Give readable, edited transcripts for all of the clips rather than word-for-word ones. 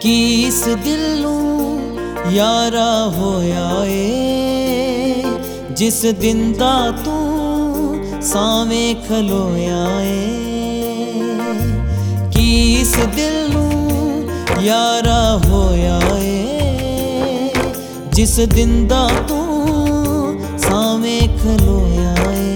ਕੀ ਇਸ ਦਿਲ ਨੂੰ ਯਾਰਾ ਹੋਇਆ ਏ, ਜਿਸ ਦਿਨ ਦਾ ਤੂੰ ਸਾਵੇਂ ਖਲੋਇਆ ਏ। ਕੀ ਇਸ ਦਿਲ ਨੂੰ ਯਾਰਾ ਹੋਇਆ ਏ, ਜਿਸ ਦਿਨ ਦਾ ਤੂੰ ਸਾਵੇਂ ਖਲੋਇਆ ਏ।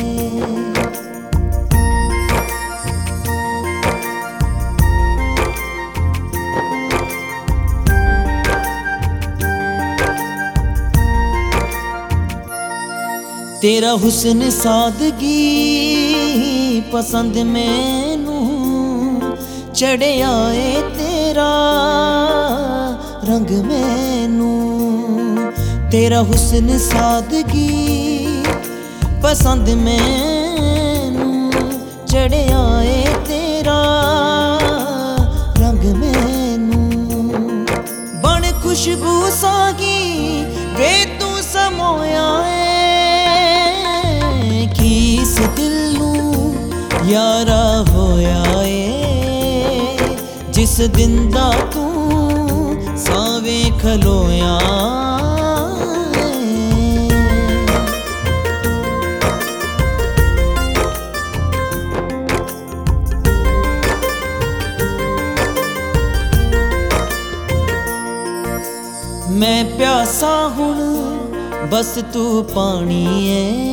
तेरा हुस्न सादगी पसंद मैनू, चढ़िया ए तेरा रंग मैनू। तेरा हुस्न सादगी पसंद मैनू, चढ़िया ए तेरा रंग मैनू। बन खुशबू सागी वे तू समोया है, की इस दिल नूं यारा होया ए, जिस दिन दा तू सावें खलोया। मैं प्यासा हुण बस तू पानी है,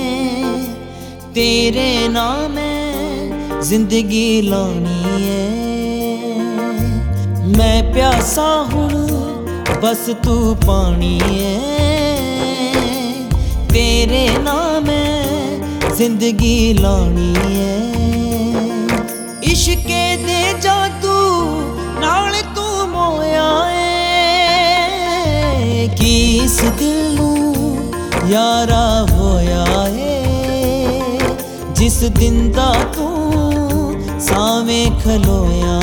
तेरे नाम जिंदगी लानी है। मैं प्यासा हूँ बस तू पानी है, तेरे नाम जिंदगी लानी है। इश्के दे जादू नाल तू मोया है, की इस दिल नूं यारा होया है, जिस दिन दा तू सावें खलोया।